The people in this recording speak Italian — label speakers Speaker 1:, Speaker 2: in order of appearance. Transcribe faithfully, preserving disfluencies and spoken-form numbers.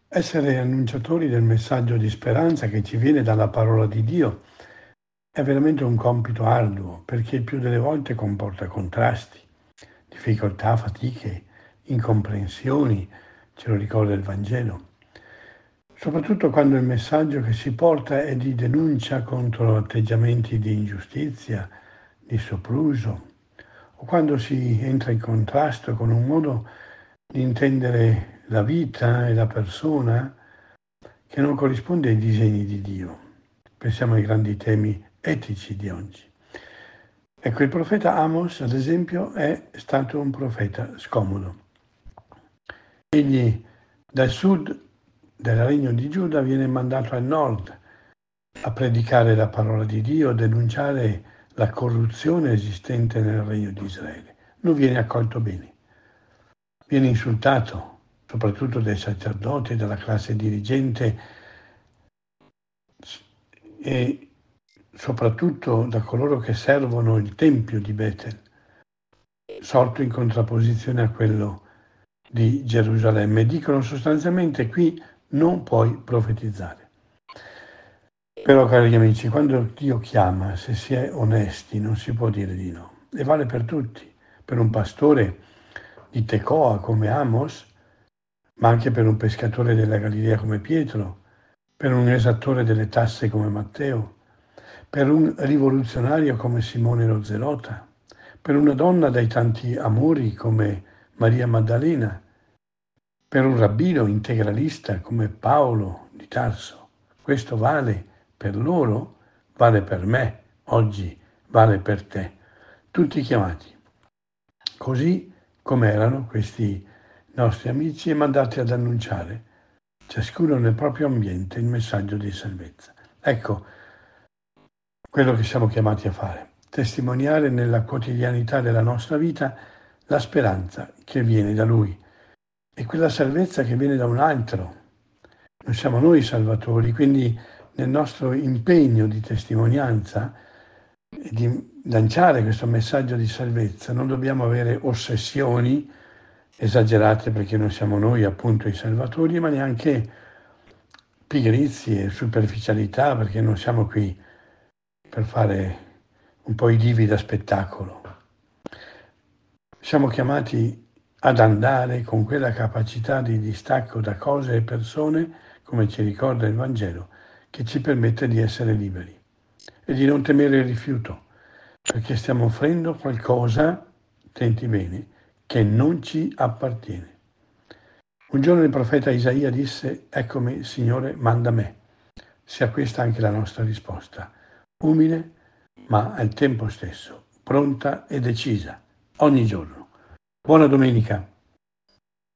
Speaker 1: Essere annunciatori del messaggio di speranza che ci viene dalla parola di Dio è veramente un compito arduo, perché il più delle volte comporta contrasti, difficoltà, fatiche, incomprensioni, ce lo ricorda il Vangelo. Soprattutto quando il messaggio che si porta è di denuncia contro atteggiamenti di ingiustizia, di sopruso, o quando si entra in contrasto con un modo di intendere la vita e la persona che non corrisponde ai disegni di Dio. Pensiamo ai grandi temi etici di oggi. Ecco, il profeta Amos, ad esempio, è stato un profeta scomodo. Egli dal sud del regno di Giuda viene mandato al nord a predicare la parola di Dio, a denunciare la corruzione esistente nel regno di Israele. Non viene accolto bene. Viene insultato, soprattutto dai sacerdoti, dalla classe dirigente e soprattutto da coloro che servono il Tempio di Betel, sorto in contrapposizione a quello di Gerusalemme. Dicono sostanzialmente: qui non puoi profetizzare. Però, cari amici, quando Dio chiama, se si è onesti, non si può dire di no. E vale per tutti, per un pastore di Tecoa come Amos, ma anche per un pescatore della Galilea come Pietro, per un esattore delle tasse come Matteo, per un rivoluzionario come Simone lo Zelota, per una donna dai tanti amori come Maria Maddalena, per un rabbino integralista come Paolo di Tarso. Questo vale per loro, vale per me, oggi vale per te. Tutti chiamati, così come erano questi nostri amici e mandati ad annunciare, ciascuno nel proprio ambiente, il messaggio di salvezza. Ecco quello che siamo chiamati a fare: testimoniare nella quotidianità della nostra vita la speranza che viene da Lui e quella salvezza che viene da un altro. Non siamo noi i salvatori, quindi nel nostro impegno di testimonianza e di lanciare questo messaggio di salvezza non dobbiamo avere ossessioni esagerate, perché non siamo noi appunto i salvatori, ma neanche pigrizie e superficialità, perché non siamo qui per fare un po' i divi da spettacolo. Siamo chiamati ad andare con quella capacità di distacco da cose e persone, come ci ricorda il Vangelo, che ci permette di essere liberi e di non temere il rifiuto, perché stiamo offrendo qualcosa, senti bene, che non ci appartiene. Un giorno il profeta Isaia disse: «Eccomi, Signore, manda me». Sia questa anche la nostra risposta, umile, ma al tempo stesso pronta e decisa, ogni giorno. Buona domenica.